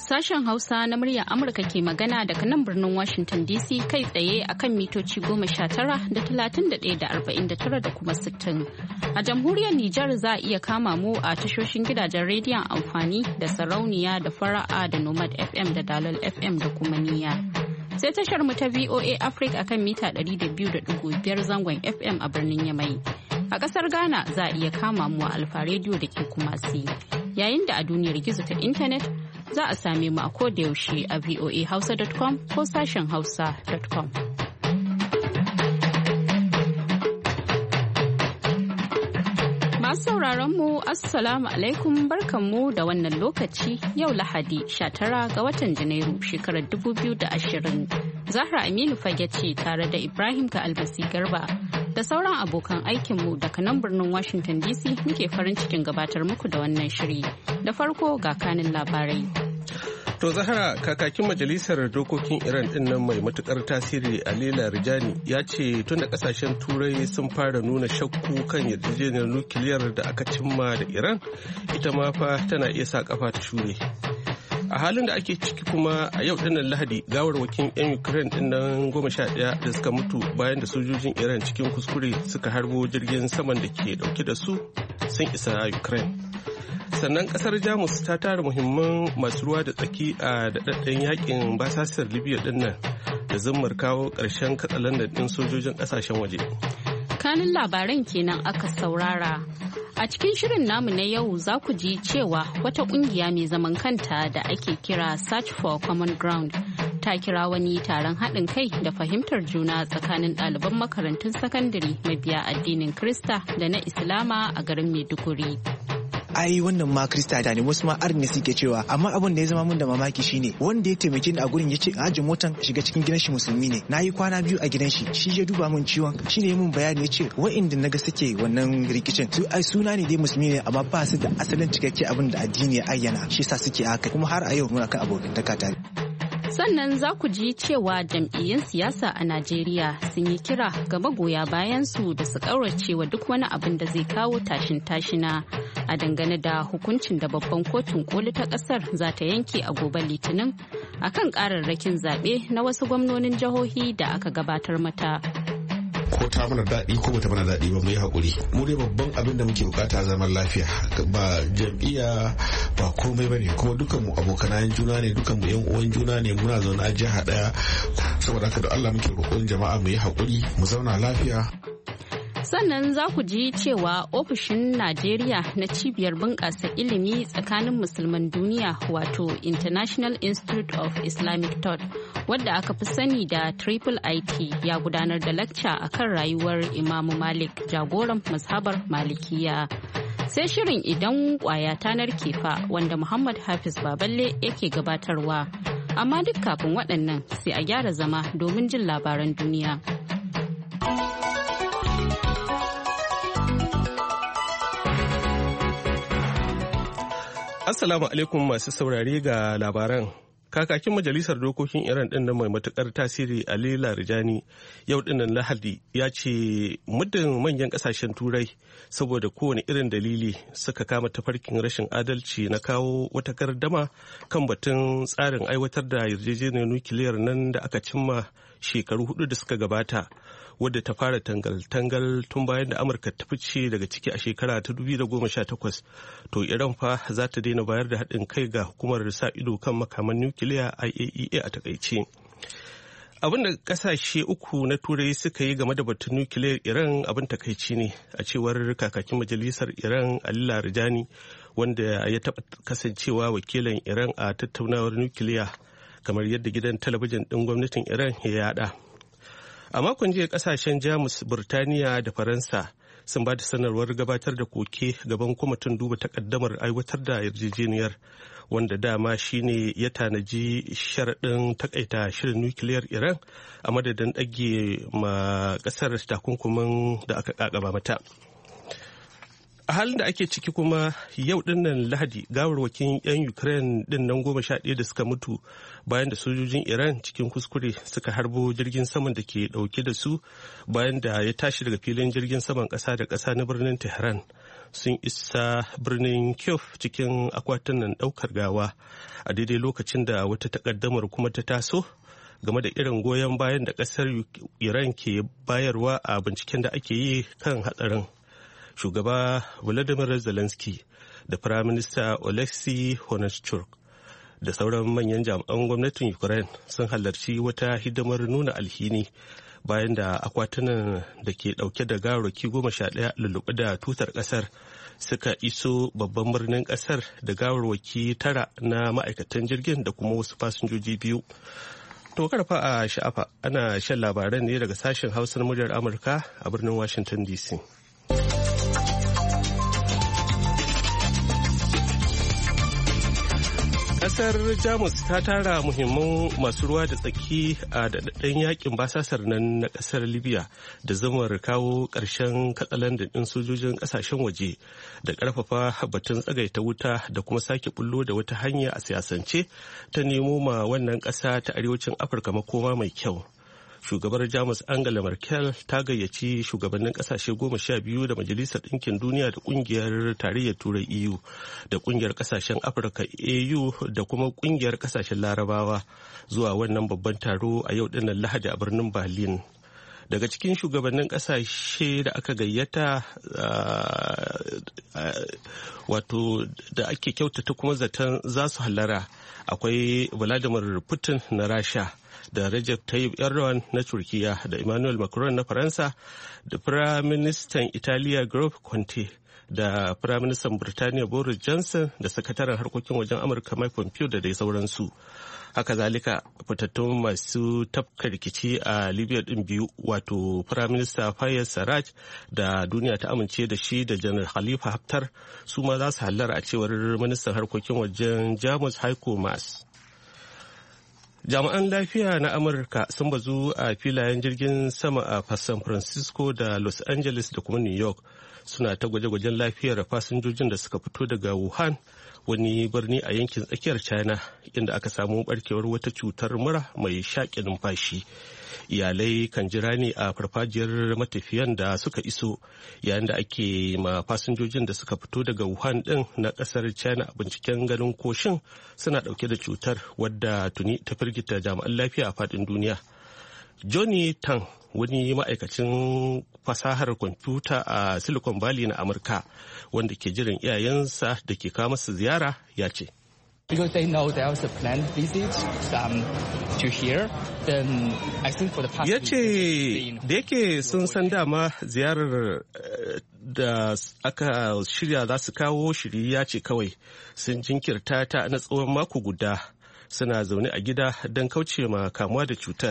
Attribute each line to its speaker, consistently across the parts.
Speaker 1: Sashen Hausa na muryar Amurka ke magana daga nan birnin Washington DC kai tsaye akan mitoci 19 da 31 da 49 da kuma 60. A jamhuriyar Nijar za a iya kama mu a tashoshin gidajen rediyon amfani da sarauniya da fara'a da Nomad FM da Dalal FM da kuma niyya. Sai tashar mu ta VOA Africa akan mita 200.5 zangon FM a birnin Yamai. A ƙasar Ghana za a iya kama mu a Alfa Radio da ke Kumasi. Yayin da a duniyar gizo ta intanet za a same mu a kodayaushe a voahausa.com ko sashen hausa.com. Masu sauraron mu Assalamu alaikum barkanmu da wannan lokaci yau Lahadi 19 ga watan Janairu shekarar 2020. Zahra Aminu Fage ce tare da Ibrahim Ka'almasi Garba da sauran abokan aikinmu daga nan birnin Washington DC muke farin cikin gabatar muku da wannan shiri. Da farko ga kanin labarai.
Speaker 2: To Zahra, kakakin majalisar dokokin Iran din nan mai matukar tasiri Ali Larijani ya ce tun da kasashen turai sun fara nuna shakku kan yarjejeniyar nukiliyar da aka cimma da Iran, ita ma fa tana iya sa kafa ta shure. A halin da ake ciki kuma a yau dinnan Lahadi gawarwakin 'yan Ukraine din nan 11 da suka mutu bayan da sojojin Iran cikin kuskure suka harbo jirgin saman da ke dauke da su sun isa Ukraine. Sannan kasar Jamus ta tara muhimman masu ruwa da tsaki a daɗaɗɗen yakin basasar Libya din nan da zummar kawo ƙarshen katsalandan ɗin sojojin ƙasashen waje.
Speaker 1: Kanin labaran kenan aka saurara. A cikin shirin namu na yau za ku ji cewa wata kungiya mai zaman kanta da ake kira Search for Common Ground ta kira wani taron haɗin kai da fahimtar juna tsakanin ɗaliban makarantun sakandare mabiya addinin Krista da na Islama a garin Maiduguri.
Speaker 3: Ai wannan ma Krista da ne wasu ma arni suke cewa, amma abin da ya zama mun da mamaki shine wanda ya taimake ni a gurin ya ce ajin motan shiga cikin gidan shi musulmi ne. Na yi kwana 2 a gidan shi ya duba mun ciwon, shi ne mun bayani ya ce wa'inda naga suke wannan rikicin su ai suna ne dai musulmi ne amma ba su da asalin cikakke abin da addini ya ayyana, shi yasa suke haka kuma har a yau muna kan abokantaka tare.
Speaker 1: Sannan za ku ji cewa jam'iyyun siyasa a Najeriya sun yi kira ga magoya bayansu da su ƙaurace wa duk wani abin da zai kawo tashin-tashina a dangane da hukuncin da babban kotun koli ta ƙasar za ta yanke a gobe Litinin akan ƙararrakin zaɓe na wasu gwamnonin jihohi da aka gabatar mata.
Speaker 4: Ko ta mana daɗi ko bata mana daɗi ba mu yi haƙuri. Mu dai babban abin da muke bukata zaman lafiya, ba jam'iyya ba komai bane, kuma dukan mu abokanayen juna ne, dukan mu yan uwan juna ne, muna zaune a jiha ɗaya. Saboda haka da Allah muke roƙon jama'a mu yi haƙuri mu zauna lafiya.
Speaker 1: Sannan za ku ji cewa ofishin Najeriya na cibiyar bunƙasa ilimi tsakanin musulman duniya wato International Institute of Islamic Thought wadda aka fi sani da Triple IT ya gudanar da lacca akan rayuwar Imamu Malik jagoran mazhabar Malikiya. Sai shirin idan kwaya ta narke fa wanda Muhammad Hafiz Baballe yake gabatarwa. Amma duk kafin waɗannan sai a gyara zama domin jin labaran duniya.
Speaker 2: Assalamu alaikum masu saurare ga labaran. Kakakin Majalisar Dokokin Iran ɗin mai matuƙar tasiri Ali Larijani yau ɗinnan Lahadi ya ce muddin manyan ƙasashen Turai saboda kowane irin dalili suka kama tafarkin rashin adalci na kawo wata gardama kan batun tsarin aiwatar da yarjejeniyar nukiliyar nan da aka cimma shekaru 4 da suka gabata, wadda ta fara tangal-tangal tun bayan da Amurka ta fice daga ciki a shekara ta 2018, to Iran fa za ta daina bayar da haɗin kai ga hukumar sa ido kan makaman nukiliya IAEA a takaice. Abin da kasashe uku na Turai suka yi game da batun nukiliyar Iran abin takaici ne, a cewar kakakin majalisar Iran Ali Larijani, wanda ya taɓa kasancewa wakilin Iran a tattaunawar nukiliya kamar yadda gidan talabijin ɗin gwamnatin Iran ya yada. A makon jiya kasashen Jamus, Burtaniya da Faransa sun ba da sanarwar gabatar da koke gaban kwamitin duba takaddamar aiwatar da yarjejeniyar, wanda dama shine ya tanaji sharaɗin takaita shirin nukiliyar Iran a madadin ɗage ma ƙasar takunkumin da aka ƙaƙaba mata. A halin da ake ciki kuma yau dinnan Lahadi gawarwakin 'yan Ukraine dinnan 11 da suka mutu bayan da sojojin Iran cikin kuskure suka harbo jirgin saman da ke dauke da su bayan da ya tashi daga filin jirgin saman kasa da kasa na birnin Tehran sun isa birnin Kyiv cikin akwatunan ɗaukar gawa a daidai lokacin da wata takaddamar kuma ta taso game da irin goyon bayan da ƙasar Iran ke bayarwa a binciken da ake yi kan hatsarin. Shugaba Volodymyr Zelensky da Firaminista Oleksiy Honchuk da sauran manyan jami'an gwamnatin Ukraine sun halarci wata hidimar nuna alhini bayan da akwatunan da ke dauke da gawarwaki 11 lulluɓe da tutar kasar suka iso babban birnin kasar da gawarwaki 9 na ma'aikatan jirgin da kuma wasu fasinjoji 2. To karfa a sha'afa ana shan labaran ne daga sashen Hausa na muryar Amurka a birnin Washington DC. Kasar Jamus ta tara muhimman masu ruwa da tsaki a daɗaɗɗen yakin basasar nan na ƙasar Libya da zumar kawo ƙarshen katsalandan ɗin sojojin ƙasashen waje da ƙarfafa batun tsagaita wuta da kuma sake bullo da wata hanya a siyasance ta nemo ma wannan ƙasa ta arewacin Afirka makoma mai kyau. Shugabar Jamus Angela Merkel ta gayyaci shugabannin kasashe 12 da Majalisar Ɗinkin Duniya da Ƙungiyar Tarayyar Turai EU da Ƙungiyar Ƙasashen Afirka AU da kuma Ƙungiyar Ƙasashen Larabawa zuwa wannan babban taro a yau dinnan Lahadi a birnin Berlin. Daga cikin shugabannin ƙasashe da aka gayyata wato da ake kyautata kuma zaton za su hallara akwai Vladimir Putin na Rasha da Recep Tayyip Erdogan na Turkiya da Emmanuel Macron na Faransa da Firaministan Italiya Giuseppe Conte da Firaministan Birtaniya Boris Johnson da Sakataren Harkokin Wajen Amurka Mike Pompeo da dai sauransu. Haka zalika fitattun masu tafka rikici a Libya din biyu wato Firaminista Fayez Sarraj da duniya ta amince da shi da Janar Khalifa Haftar su ma za su hallara a cewar Ministan Harkokin Wajen Jamus Heiko Maas. Jami'an lafiya na Amurka sun bazu a filayen jirgin sama a San Francisco da Los Angeles da kuma New York suna ta gwaje-gwajen lafiyar fasinjojin da suka fito daga Wuhan, wani birni a yankin tsakiyar China inda aka samu barkewar wata cutar mura mai shaƙe numfashi. Iyalai kan jira ne a farfajiyar matafiyan da suka iso yayin da ake ma fasinjojin da suka fito daga Wuhan din na kasar China a binciken ganin koshin suna dauke da cutar wadda tuni ta firgita jami'an lafiya a fadin duniya. Johnny Tang, wani ma'aikacin fasahar kwamfuta a Silicon Valley na Amurka wanda ke jiran iyayensa da ke kawo masa ziyara, ya ce.
Speaker 5: Because they know there was a planned visit to here, then I think for the past
Speaker 2: ya ce da yake sun san dama ziyarar da aka shirya za su kawo shiri ya ce kawai sun jinkirta ta na tsawon mako guda suna zaune a gida don kauce ma kamuwa da cutar.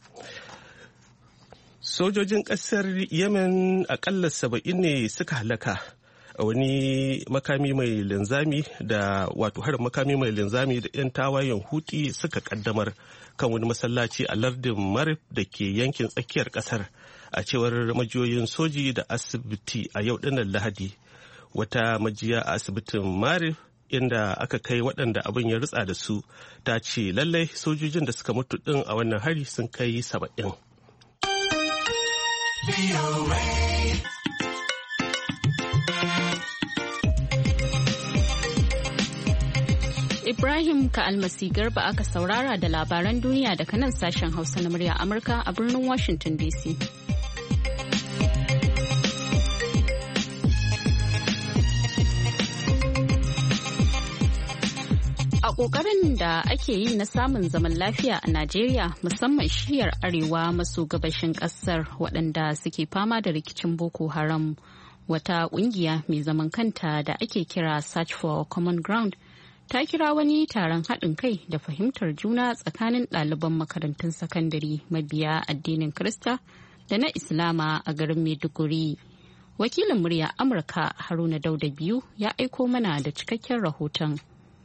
Speaker 2: Sojojin ƙasar Yemen akalla 70 ne suka halaka a wani makami mai linzami da wato harin makami mai linzami da 'yan tawayen Huti suka kaddamar kan wani masallaci a lardin Marib da ke yankin tsakiyar kasar a cewar majiyoyin soji da asibiti a yau dinnan Lahadi. Wata majiya a asibitin Marib inda aka kai waɗanda abin ya rutsa da su ta ce lallai sojojin da suka mutu din a wannan hari sun kai 70.
Speaker 1: Ibrahim Ka'almasi Garba aka saurara da labaran duniya daga nan sashen Hausa na murya Amurka a birnin Washington DC. A ƙoƙarin da ake yi na samun zaman lafiya a Najeriya musamman shiyar arewa maso gabashin ƙasar waɗanda suke fama da rikicin Boko Haram, wata ƙungiya mai zaman kanta da ake kira Search for Common Ground ta kira wani taron haɗin kai da fahimtar juna tsakanin ɗaliban makarantun sakandare mabiya addinin Kirista da na Islama a garin Maiduguri. Wakilin murya Amurka Haruna Dauda biyu ya aiko mana da cikakken rahoton.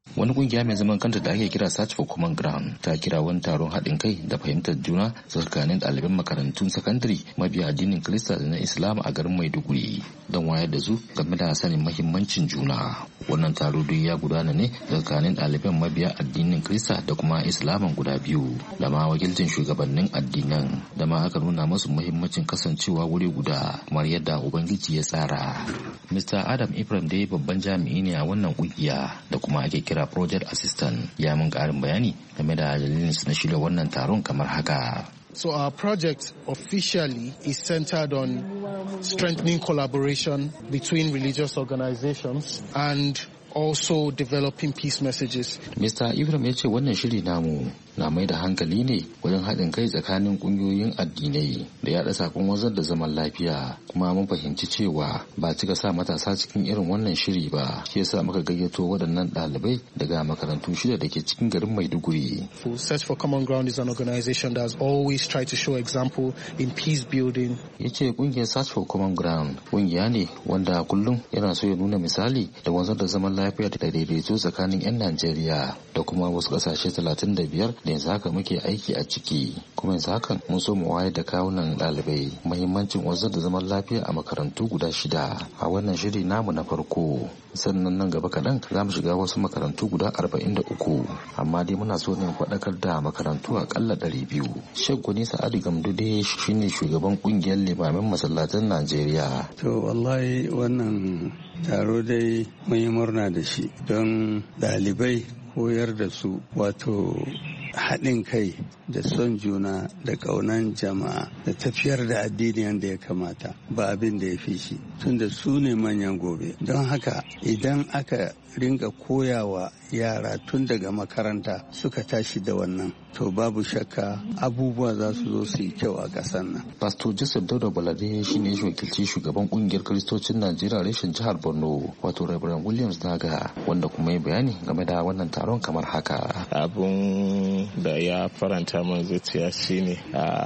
Speaker 6: Wani kungiya mai zaman kanta da ake kira Search for Common Ground ta kira wani taron haɗin kai da fahimtar juna tsakanin ɗaliban makarantun sakandare mabiya addinin Kirista da na Islam a garin Maiduguri don wayar da su game da sanin mahimmancin juna. Wannan taro dai ya gudana ne tsakanin ɗaliban mabiya addinin Kirista da kuma Islaman guda biyu da ma wakilcin shugabannin addinan da ma aka nuna musu mahimmancin kasancewa wuri guda kamar yadda Ubangiji ya tsara. Mr. Adam Ibrahim dai babban jami'i ne a wannan kungiya da kuma ake kira Project Assistant ya mun karin bayani game da dalilin na shirya wannan taron kamar haka.
Speaker 7: So our project officially is centered on strengthening collaboration between religious organizations and also developing peace messages.
Speaker 6: Mr. Ibrahim ya ce wannan shiri namu na mai da hankali ne wajen haɗin kai tsakanin ƙungiyoyin addinai da yaɗa sakon wazar da zaman lafiya, kuma mun fahimci cewa ba cika sa matasa cikin irin wannan shiri ba, shi yasa muka gayyato waɗannan ɗalibai daga makarantu 6 da ke cikin garin Maiduguri.
Speaker 7: Search for Common Ground is an organization that has always tried to show example in peace building.
Speaker 6: Ya ce ƙungiyar Search for Common Ground ƙungiya ne wanda kullum yana so ya nuna misali da wanzar da zaman lafiya da daidaito tsakanin 'yan Najeriya da kuma wasu ƙasashe 35 da yanzu haka muke aiki a ciki, kuma yanzu hakan mun so mu wayar da kawunan ɗalibai muhimmancin wanzar da zaman lafiya a makarantu guda 6 a wannan shiri namu na farko. Sannan nan gaba kaɗan za mu shiga wasu makarantu guda 43, amma dai muna so ne faɗakar da makarantu akalla 200. Shaggwani Sa'adu Gamdude shine shugaban ƙungiyar limamin masallatan Najeriya.
Speaker 8: To wallahi wannan taro dai mun yi murna da shi don ɗalibai koyar da su wato haɗin kai da son juna da ƙaunan jama'a da tafiyar da addini yadda ya kamata ba abin da ya fi shi, tunda su ne manyan gobe. Don haka idan aka ringa koyawa yara tun daga makaranta suka tashi da wannan, to babu shakka abubuwa za su zo su yi kyau a ƙasar nan.
Speaker 6: Pastor Joseph Dauda Balade shi ne wakilci shugaban ƙungiyar Kiristocin Najeriya reshen jihar Borno, wato Reverend Williams Daga, wanda kuma ya bayani game da wannan taron kamar haka.
Speaker 9: Abun da ya faranta min zuciya shine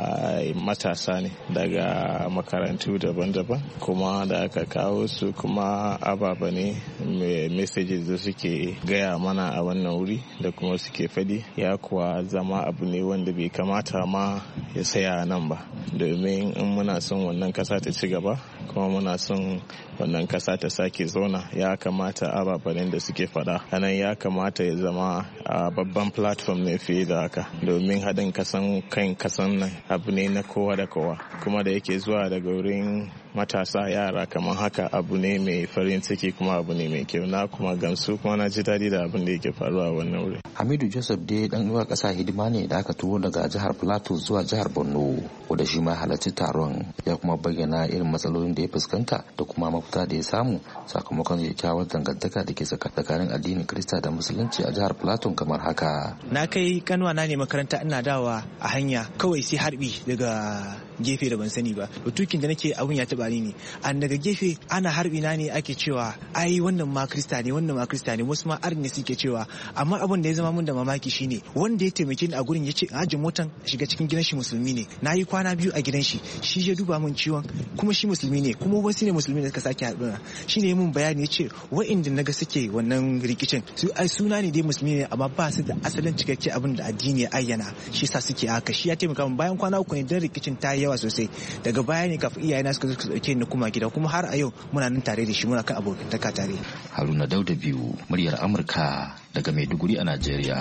Speaker 9: matasa ne daga makarantu daban-daban, kuma da aka kawo su kuma ababa ne messages da suke gaya mana a wannan wuri da kuma suke fadi ya kuwa zama abu ne wanda bai kamata ma ya saya nan ba, domin in muna son wannan kasa ta ci gaba kuma muna son wannan kasa ta sake zauna, ya kamata ababen da suke fada anan ya kamata ya zama a babban platform ne fiye da haka, domin haɗin kasan nan abu ne na kowa da kowa, kuma da yake zuwa daga wurin matasa yara kamar haka abu ne mai farin ciki kuma abu ne mai kyau. Na kuma gamsu kuma na ji daɗi da abin da yake faruwa a wannan wuri.
Speaker 6: Hamidu Joseph dai dan uwa ƙasa hidima ne da aka turo daga jihar Plateau zuwa jihar Borno, wanda shi ma halarci taron ya kuma bayyana irin matsalolin da ya fuskanta da kuma mafita da ya samu sakamakon kyakkyawar dangantaka da ke tsakanin addinin Kirista da Musulunci a jihar Plateau kamar haka.
Speaker 3: Na kai kanwa na ne makaranta ina dawa a hanya kawai sai harbi daga gefe da ban sani ba, to tukin da nake abun ya taba ni ne, an daga gefe ana harbi na ne ake cewa ai wannan ma Kirista ne, wannan ma Kirista ne, wasu ma arni suke cewa, amma abun da ya zama mun da mamaki shine wanda ya taimake ni a gurin ya ce ajin motan shiga cikin gidan shi musulmi ne, na yi kwana 2 a gidan shi, shi ya duba mun ciwon kuma shi musulmi ne, kuma wasu ne musulmi da suka sake haɗuna, shi ne mun bayani ya ce wa'inda naga suke wannan rikicin su ai suna ne dai musulmi ne amma ba su da asalin cikakke abin da addini ya ayyana, shi sa suke haka. Shi ya taimaka mun bayan kwana 3 ne dan rikicin ta yi yawa sosai, daga baya ne kafin iyayena suka dauke ni kuma gida, kuma har a yau muna nan tare da shi, muna kan abokantaka tare.
Speaker 6: Haruna Dauda biyu, muryar Amurka daga Maiduguri a Najeriya.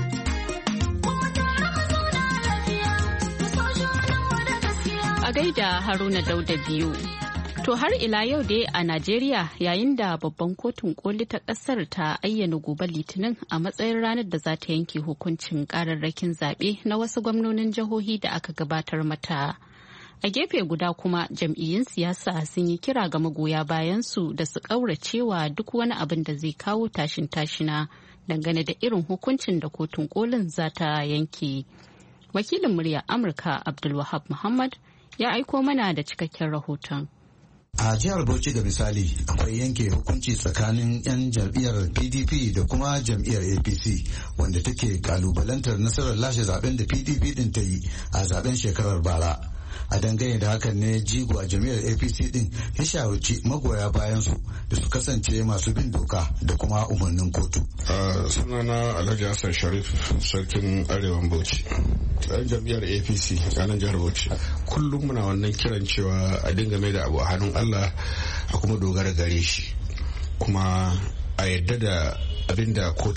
Speaker 1: A gaida Haruna Dauda biyu. To har ila yau dai a Najeriya, yayin da babban kotun koli ta kasar ta ayyana gobe Litinin a matsayin ranar da za ta yanke hukuncin kararrakin zaɓe na wasu gwamnonin jihohi da aka gabatar mata. A gefe guda kuma jam'iyyun siyasa sun yi kira ga magoya bayansu da su ƙauracewa duk wani abin da zai kawo tashin tashina dangane da irin hukuncin da kotun kolin za ta yanke. Wakilin murya Amurka Abdulwahab Muhammad ya aiko mana da cikakken rahoton.
Speaker 10: A jihar Bauchi da misali akwai yanke hukunci tsakanin 'yan jam'iyyar PDP da kuma jam'iyyar APC wanda take kalubalantar nasarar lashe zaben da PDP din ta yi a zaben shekarar bara. A dangane da hakan ne jigo a jami'ar APC din ya shawarci magoya bayan su da su kasance masu bin doka da kuma umarnin kotu.
Speaker 4: Sunana Alhaji Hassan Sharif, sarkin Arewan Bauchi. Ɗan jam'iyyar APC a nan jihar Bauchi. Kullum muna wannan kiran cewa a dinga mai da abu a hannun Allah a kuma dogara gare shi. Kuma a yadda da abin da kotu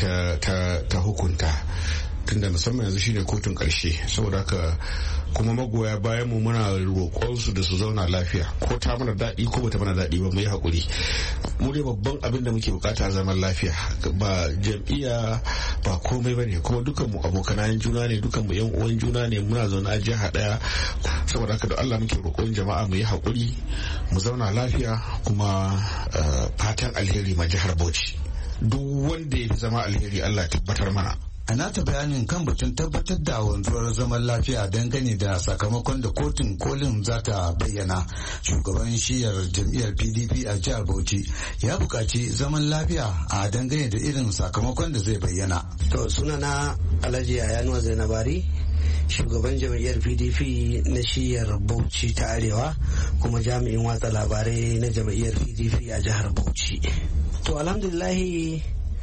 Speaker 4: ta hukunta. Tunda musamman yanzu shine kotun karshe, saboda haka kuma magoya bayan mu muna roƙon su da su zauna lafiya, ko ta mana daɗi ko bata mana daɗi ba mu yi haƙuri. Mu dai babban abin da muke bukata zaman lafiya, ba jam'iyya ba komai bane, kuma dukan mu abokanayen juna ne, dukan mu yan uwan juna ne, muna zaune a jiha ɗaya. Saboda haka da Allah muke roƙon jama'a mu yi haƙuri, mu zauna lafiya, kuma fatan alheri ma jihar Bauchi. Duk wanda ya fi zama alheri Allah ya tabbatar mana.
Speaker 10: A nata bayanin kan batun tabbatar da wanzuwar zaman lafiya dangane da sakamakon da kotun kolin za ta bayyana, shugaban shiyar jam'iyyar PDP a jihar Bauchi ya buƙaci zaman lafiya a dangane da irin sakamakon da zai bayyana.
Speaker 11: To sunana Alhaji Yayanuwa Zainabari, shugaban jam'iyyar PDP na shiyar Bauchi ta Arewa, kuma jami'in watsa labarai na jam'iyyar PDP a jihar Bauchi. To alhamdulillahi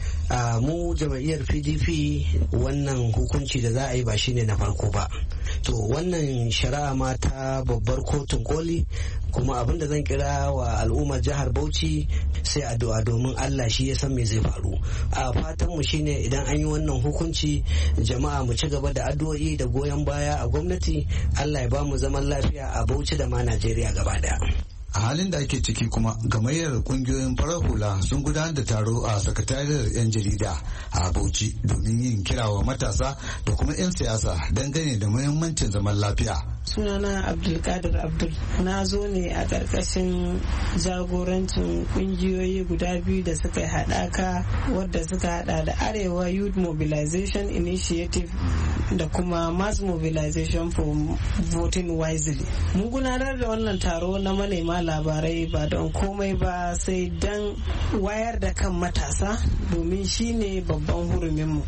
Speaker 11: mu jam'iyyar PDP wannan hukunci da za a yi ba shine na farko ba. To wannan shari'a ma ta babbar kotun koli, kuma abin da zan kira wa al'ummar jihar Bauchi sai addu'a, domin Allah shi ya san me zai faru. A fatan mu shine idan an yi wannan hukunci, jama'a mu ci gaba da addu'o'i da goyon baya a gwamnati. Allah ya ba mu zaman lafiya a Bauchi da ma Najeriya gaba daya.
Speaker 10: A halin da ake ciki kuma, gamayyar kungiyoyin farar hula sun gudanar da taro a sakatariyar 'yan jarida a Bauchi domin yin kira wa matasa da kuma 'yan siyasa dangane da muhimmancin zaman lafiya.
Speaker 12: Sunana Abdulkadir Abdul, na zo ne a ƙarƙashin jagorancin kungiyoyi guda biyu da suka yi haɗaka, wadda suka haɗa da Arewa Youth Mobilization Initiative da kuma Mass Mobilization for Voting Wisely. Mun gudanar da wannan taro na manema labarai ba don komai ba sai don wayar da kan matasa, domin shine babban huruminmu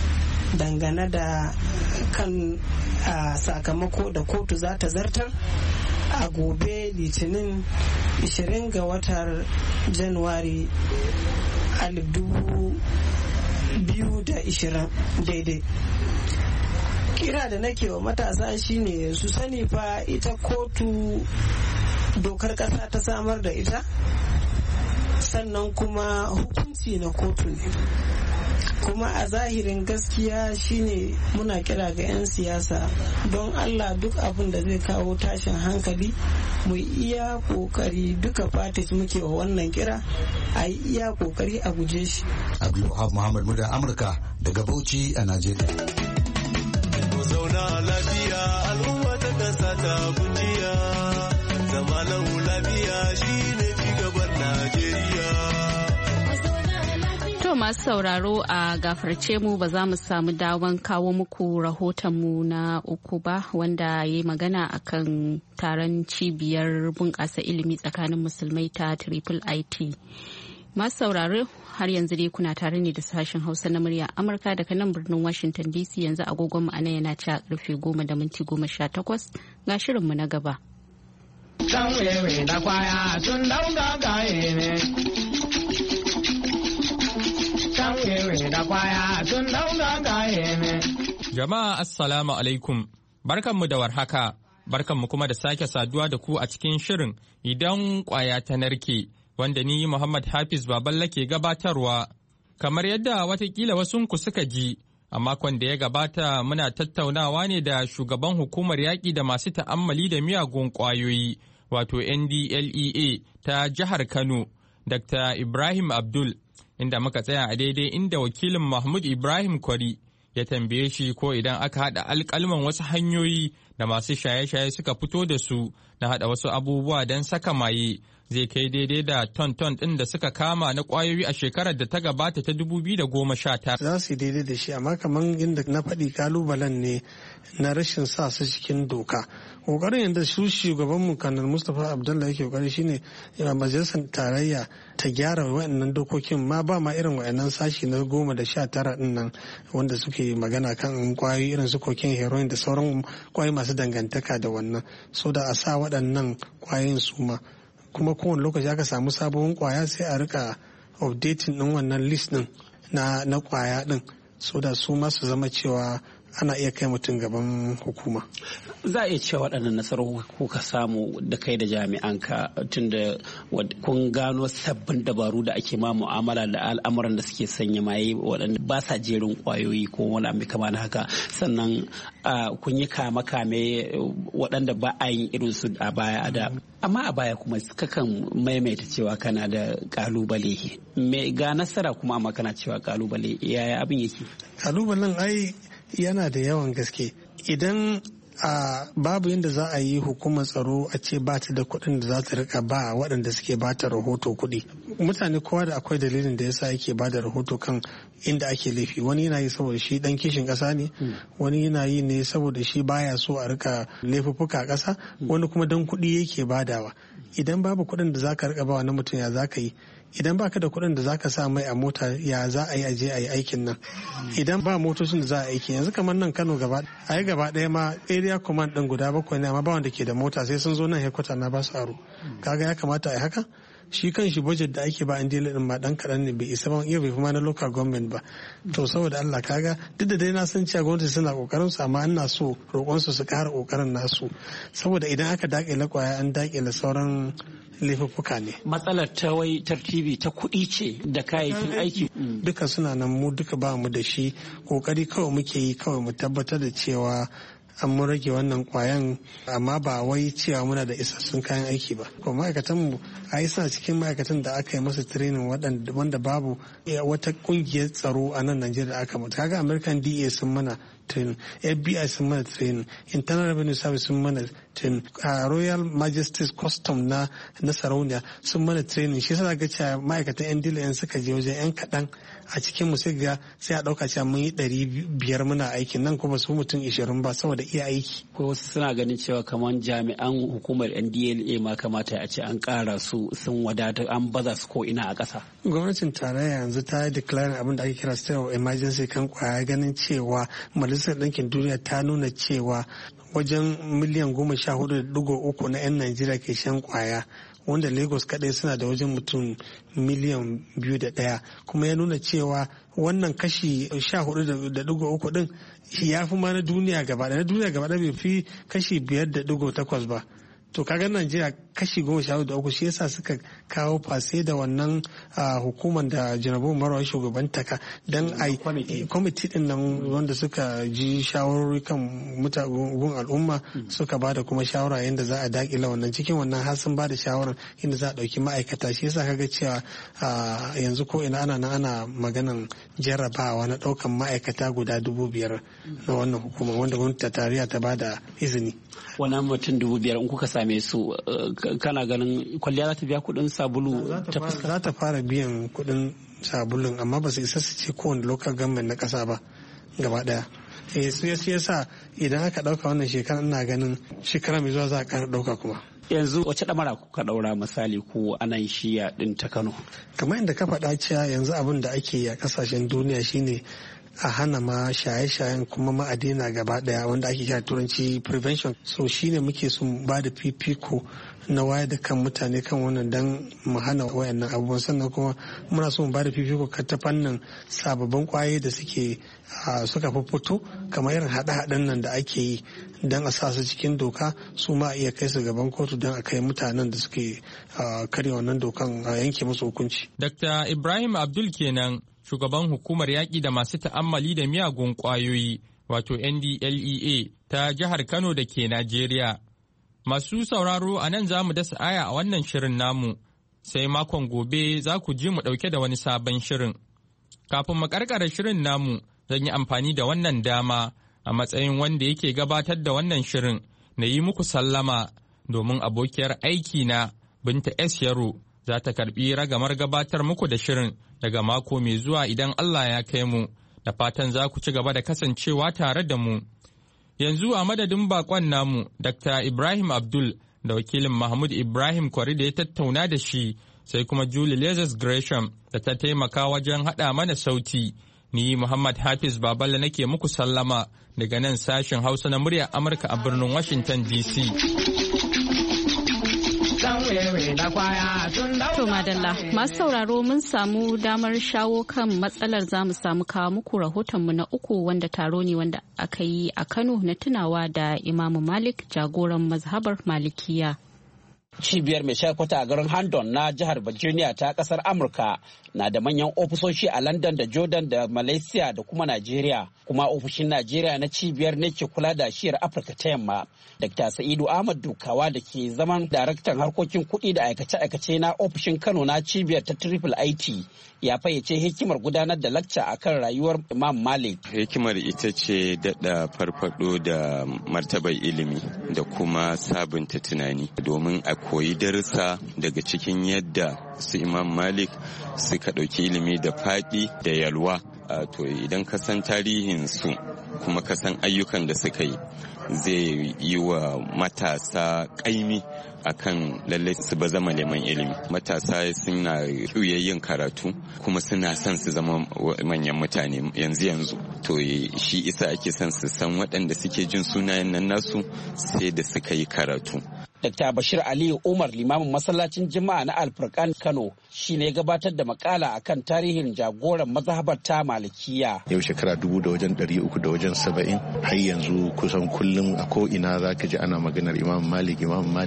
Speaker 12: dangane da kan sakamako da kotu za ta zartar a gobe Litinin 20 ga watan Januwari 2020 daidai. Kira da nake wa matasa shine su sani fa ita kotu dokar kasa ta samar da ita, sannan kuma hukunci na kotu ne. Kuma a zahirin gaskiya shine muna kira ga 'yan siyasa don Allah duk abin da zai kawo tashin hankali mu iya kokari, duka parties muke wa wannan kira, a yi iya kokari a guje shi.
Speaker 10: Abdulwahab Muhammad Muda, Amurka daga Bauchi a Najeriya.
Speaker 13: Zauna lafiya al'umma ta kasa ta kujiya, zama lau lafiya shine cigaban Najeriya.
Speaker 1: To masu sauraro a gafarce mu, ba za mu samu dawon kawo muku rahotonmu na uku ba, wanda ya yi magana akan taron cibiyar bunƙasa ilimi tsakanin musulmai ta Triple IT. Masu sauraro har yanzu dai kuna tare ne da sashen Hausa na murya Amurka daga nan birnin Washington DC. Yanzu agogon mu anan yana ci a karfe 10:18 ga shirinmu na gaba.
Speaker 14: Jama'a assalamu alaikum, barkanmu da warhaka, barkanmu kuma da sake saduwa da ku a cikin shirin idan kwaya ta narke, wanda ni Muhammad Hafiz Baballa ke gabatarwa. Kamar yadda watakila wasunku suka ji, a makon da ya gabata muna tattaunawa ne da shugaban hukumar yaƙi da masu ta'ammali da miyagun ƙwayoyi, wato NDLEA ta jihar Kano, Dr. Ibrahim Abdul, inda muka tsaya a daidai inda wakilin Mahmud Ibrahim Kwari ya tambaye shi ko idan aka haɗa alƙalman wasu hanyoyi da masu shaye-shaye suka fito da su na haɗa wasu abubuwa don saka maye, zai kai daidai da ton-ton ɗin da suka kama na ƙwayoyi a shekarar da ta gabata ta 2019.
Speaker 7: Za su yi daidai da shi, amma kamar yadda na faɗi kalubalen ne na rashin sa su cikin doka. Ƙoƙarin yadda su shugabanmu kanar Mustapha Abdullahi yake ƙoƙari shine majalisar tarayya ta gyara waɗannan dokokin, ma ba ma irin waɗannan sashi na 10 da 19 ɗin nan wanda suke magana kan ƙwayoyi irin su cocaine, heroin da sauran ƙwayoyi masu masu dangantaka da wannan, so da a sa waɗannan kwayoyin su ma, kuma kowane lokaci aka samu sabon kwaya sai a rika updating din wannan list din na kwaya din, so da su ma su zama cewa ana iya kai mutum gaban hukuma.
Speaker 15: Za a iya cewa waɗannan nasarar kuka samu da kai da jami'anka tun da kun gano sabbin dabaru da ake ma mu'amala da al'amuran da suke sanya maye waɗanda ba sa jerin ƙwayoyi ko wani abu kama da haka, sannan kun yi kame-kame waɗanda ba a yin irin su a baya a da. Amma a baya kuma kakan maimaita cewa kana da ƙalubale. Ga nasara kuma amma kana cewa ƙalubale, yaya abin yake?
Speaker 7: Ƙalubalen ai yana da yawan gaske. Idan babu yadda za a yi hukumar tsaro a ce ba ta da kuɗin da za ta rika ba waɗanda suke ba ta rahoto kuɗi. Mutane kowa da akwai dalilin da yasa yake ba da rahoto kan inda ake laifi. Wani yana yi saboda shi ɗan kishin ƙasa ne, wani yana yi ne saboda shi baya so a rika laifuffuka a ƙasa, wani kuma don kuɗi yake badawa. Idan babu kuɗin da za ka rika ba na mutum, ya za ka yi? Idan baka da kuɗin da zaka sa mai a mota, ya za a yi aje a yi aikin nan? Idan ba motocin da za a aiki, yanzu kamar nan Kano gaba ɗaya ma area command ɗin guda 7 ne, amma ba wanda ke da mota, sai sun zo nan headquarter na ba su aro. Kaga ya kamata a yi haka? Shi kan shi budget da ake ba an dila din ma dan kaɗan ne, bai isa ba, iya bai fi ma na local government ba. To saboda Allah, kaga duk da dai na san cewa gwamnati suna kokarin su, amma ina so roƙon su ƙara kokarin nasu, saboda idan aka dakile kwaya an dakile sauran laifuffuka ne.
Speaker 15: Matsalar ta wai tartibi ta kuɗi ce da kayayyakin aiki.
Speaker 7: Duka suna nan, mu duka ba mu da shi, kokari kawai muke yi kawai mu tabbatar da cewa an mun rage wannan kwayan, amma ba wai cewa muna da isassun kayan aiki ba. Ko ma'aikatan mu a yi suna cikin ma'aikatan da aka yi masa training wanda babu wata kungiyar tsaro a nan Najeriya da aka mutu. Kaga American DA sun mana training, FBI sun mana training, Internal Revenue Service sun mana training, Royal Majesty's Custom na Sarauniya sun mana training. Shi yasa ga cewa ma'aikatan yan dila yan suka je wajen yan kaɗan a cikin mu sai a ɗauka cewa mun yi 500 muna aikin nan, kuma su mutum 20 ba, saboda iya aiki.
Speaker 15: Ko wasu suna ganin cewa kamar jami'an hukumar NDLA ma kamata a ce an ƙara su, sun wadata, an baza su ko ina a ƙasa. Gwamnatin
Speaker 7: tarayya yanzu ta yi declaring abin da ake kira state of emergency kan kwaya, ganin cewa Majalisar Ɗinkin Duniya ta nuna cewa wajen miliyan 14.3 na 'yan Najeriya ke shan kwaya, wanda Lagos kadai suna da wajen mutum miliyan 2.1, kuma ya nuna cewa wannan kashi 14.3 din ya fi ma na duniya gaba ɗaya. Na duniya gaba ɗaya bai fi kashi 5.8 ba. To kaga Najeriya kashi 13, shi yasa suka kawo fase da wannan hukumar da Janabu Marwa shugabanta ka dan ai kwamiti din nan wanda suka ji shawarwari kan mutagun al'umma, suka ba da kuma shawara yadda za a dakila wannan. Cikin wannan har sun ba da shawarar inda za a dauki ma'aikata. Shi yasa kaga cewa yanzu ko ina ana maganan jarrabawa na daukan ma'aikata guda 5,000 na wannan hukuma, wanda gwamnati tarayya ta ba da izini.
Speaker 15: Wannan mutum 5,000 in kuka same su, kana ganin kwalliya za ta biya kuɗin sabulu?
Speaker 7: Za ta fara biyan kuɗin sabulun, amma ba su isa su ce kowane local government na ƙasa ba gaba ɗaya. Su yasa idan aka ɗauka wannan shekara, ina ganin shekara mai zuwa za a ƙara ɗauka kuma.
Speaker 15: Yanzu wace ɗamara kuka ɗaura misali ko anan shiya ɗin ta Kano?
Speaker 7: Kamar yadda ka faɗa cewa yanzu abin da ake yi a ƙasashen duniya shine a hana ma shaye-shayen, kuma ma a daina gaba daya, wanda ake kira turanci prevention. So shine muke so ba da fifiko na wayar da kan mutane kan wannan dan mu hana wayannan abubuwan. Sannan kuma muna so mu ba da fifiko ta fannin sababbin kwayoyi da suka fito, kamar irin haɗe-haɗen nan da ake yi, dan a sa su cikin doka, su ma iya kai su gaban kotu dan a kai mutanen da suke karya wannan dokan a yanke musu hukunci.
Speaker 14: Dr. Ibrahim Abdul kenan, shugaban hukumar yaƙi da masu ta'ammali da miyagun ƙwayoyi, wato NDLEA ta jihar Kano da ke Najeriya. Masu sauraro, a nan za mu dasa aya a wannan shirin namu, sai makon gobe za ku ji mu ɗauke da wani sabon shirin. Kafin mu ƙarƙara shirin namu, zan yi amfani da wannan dama a matsayin wanda yake gabatar da wannan shirin na yi muku sallama, domin abokiyar aiki na Binta S. Yaro za ta karɓi ragamar gabatar muku da shirin daga mako mai zuwa idan Allah ya kai mu, da fatan za ku ci gaba da kasancewa tare da mu. Yanzu a madadin bakon namu, Dr. Ibrahim Abdul da wakilin Mahmud Ibrahim Kwari da ya tattauna da shi, sai kuma Julie Lazarus Gresham da ta taimaka wajen haɗa mana sauti. Ni Muhammad Hafiz Baballa nake muku sallama daga nan sashen Hausa na muryar Amurka a birnin Washington DC.
Speaker 1: To madalla masu sauraro mun samu damar shawo kan matsalar za mu samu kawo muku rahotonmu na uku wanda taro ne wanda aka yi a Kano na tunawa da Imamu Malik jagoran mazhabar Malikiya.
Speaker 15: Cibiyar mai shakwata a garin Handon na jihar Virginia ta kasar Amurka na da manyan ofisoshi a London da Jordan da Malaysia da kuma Najeriya. Kuma ofishin Najeriya na cibiyar ne ke kula da shiyar Afirka ta yamma. Dr. Sa'idu Ahmad Dukawa da ke zaman daraktan harkokin kuɗi da aikace-aikace na ofishin Kano na cibiyar ta Triple IT ya fayyace hikimar gudanar da lacca akan rayuwar Imam Malik.
Speaker 16: Hikimar ita ce daɗa farfado da martabar ilimi da kuma sabunta tunani domin a koyi darussa daga cikin yadda su Imam Malik suka ɗauki ilimi da faɗi da yalwa. To idan ka san tarihin su kuma ka san ayyukan da suka yi zai yi wa matasa ƙaimi akan lallai su ba zama neman ilimi. Matasa suna yin karatu kuma suna son su zama manyan mutane yanzu. To shi isa ake son su san waɗanda suke jin sunayen nan nasu sai da suka yi karatu.
Speaker 15: Dr. Bashir Aliyu Umar limamin masallacin Juma'a na Alfurkan Kano shi ne gabatar da makala akan tarihin jagoran mazhabar ta Malikiya.
Speaker 17: Yau shekara 300 da wajen 70 har yanzu kusan kullum a ko ina za ka ji ana maganar Imam Malik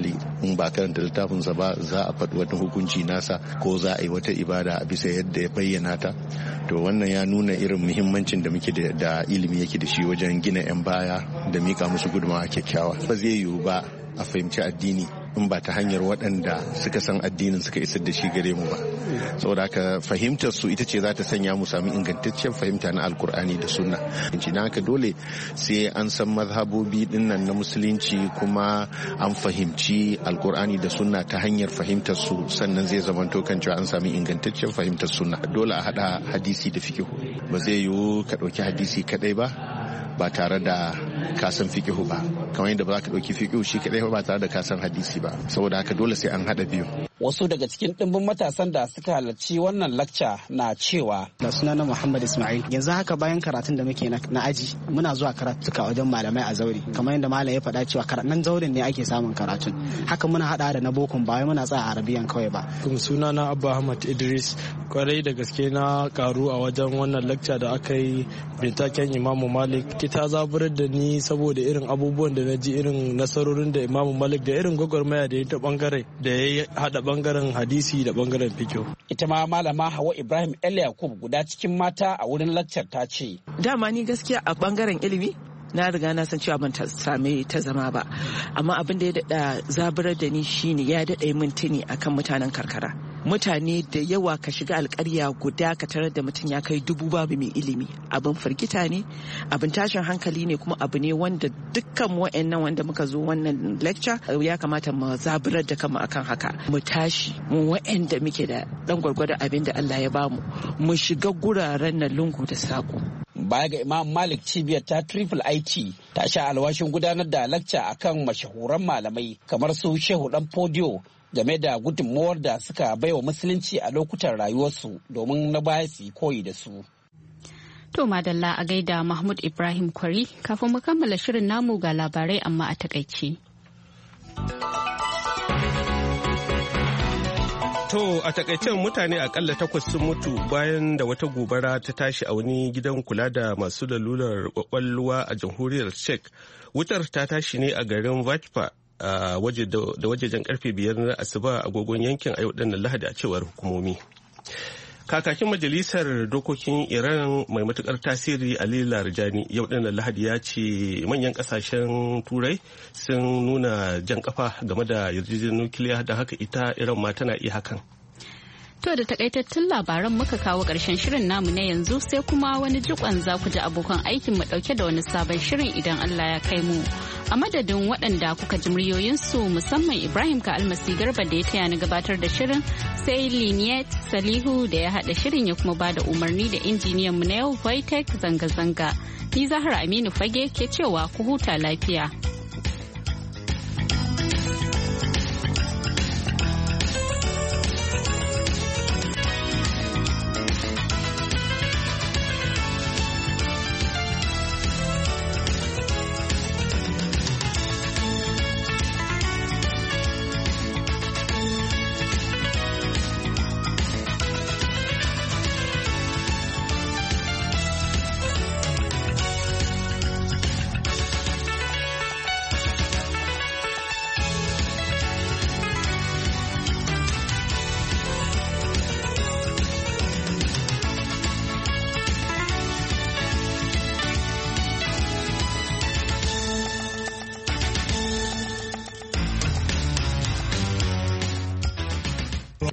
Speaker 17: in ba karanta littafinsa ba za a faɗi wani hukunci nasa ko za a yi wata ibada a bisa yadda ya bayyana ta. To wannan ya nuna irin muhimmancin da muke da ilimi yake da shi wajen gina 'yan baya da mika musu gudunmawa kyakkyawa. Ba zai yiwu ba a fahimci addini in ba ta hanyar waɗanda suka san addinin suka isar da shi gare mu ba. Saboda haka fahimtar su ita ce za ta sanya mu sami ingantaccen fahimta na alkur'ani da sunna. Na haka dole sai an san mazhabobi dinnan na musulunci kuma an fahimci alkur'ani da sunna ta hanyar fahimtar su sannan zai zama kan cewa an sami ingantaccen fahimtar sunna. Dole a hada hadisi da fiqh. Ba zai yiwu ka ɗauki hadisi kadai ba tare da kasan fiqhu ba, kamar yadda ba za ka ɗauki fiqhu shi kadai ba tare da kasan hadisi ba. Saboda haka dole sai an haɗa biyu.
Speaker 15: Wasu daga cikin ɗimbin matasan da suka halarci wannan lakca na cewa.
Speaker 18: Da sunana Muhammad Ismail. Yanzu haka bayan karatun da muke na aji muna zuwa karatuka wajen malamai a zaure. Kamar yadda malam ya faɗa cewa nan zauren ne ake samun karatun. Haka muna haɗa da na bokun ba wai muna tsaya Arabiyan kawai ba.
Speaker 19: Sunana Abba Ahmad Idris. Kwarai da gaske na karu a wajen wannan lakca da aka yi bintaken Imamu Malik. Ta zaburar da ni saboda irin abubuwan da na ji irin nasarorin da Imamu Malik da irin gwagwarmaya da ya ta bangare da ya haɗa bangaren hadisi da bangaren fiqh.
Speaker 15: Ita ma malama Hawa Ibrahim El Yakub guda cikin mata a wurin lakcar ta ce.
Speaker 20: Dama ni gaskiya a bangaren ilimi na riga na san cewa ban same ta zama ba, amma abin da ya daɗa zaburar da ni shine ya daɗa min tuni akan mutanen karkara. Mutane da yawa ka shiga alƙarya guda ka tarar da mutum ya kai 1000 babu mai ilimi. Abin firgita ne, abin tashin hankali ne, kuma abu ne wanda dukkan wa'annan wanda muka zo wannan lecture ya kamata mu zaburar da kanmu akan haka. Mu tashi mu wa'anda muke da dan gwargwado abin da Allah ya bamu mu shiga guraren nan lungu da sako.
Speaker 15: Baya ga Imam Malik, cibiyar ta Triple IT ta sha alwashin gudanar da lacca akan mashahuran malamai kamar su Shehu Dan Podio game da gudunmuwar da suka baiwa musulunci a lokutan rayuwarsu domin na baya su koyi da su.
Speaker 1: To madalla a gaida Mahmud Ibrahim Kwari, kafin mu kammala shirin namu ga labarai amma a takaice.
Speaker 2: To a takaicen mutane akalla 8 sun mutu bayan da wata gobara ta tashi a wani gidan kula da masu lalurar kwakwalwa a jamhuriyar Czech. Wutar ta tashi ne a garin Vajpa da wajejen karfe 5 na asuba agogon yankin a yau ɗan Lahadi a cewar hukumomi. Kakakin majalisar dokokin Iran mai matukar tasiri Ali Larijani yau ɗin Lahadi ya ce manyan ƙasashen turai sun nuna jan kafa game da yarjejeniyar nukiliya da haka ita Iran ma tana iya hakan.
Speaker 1: To da takaitattun labaran muka kawo ƙarshen shirin namu na yanzu, sai kuma wani jikon za ku ji abokan aikin mu ɗauke da wani sabon shirin idan Allah ya kai mu. A madadin waɗanda kuka ji muryoyinsu musamman Ibrahim ka almasi garba da ya taya ni gabatar da shirin, sai Liniet Salihu da ya haɗa shirin ya kuma bada umarni da injiniyan mu na yau Voitech zanga-zanga. Ni Zahra Aminu Fage ke cewa ku huta lafiya.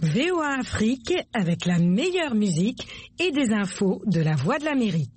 Speaker 21: VOA Afrique avec la meilleure musique et des infos de la Voix de l'Amérique.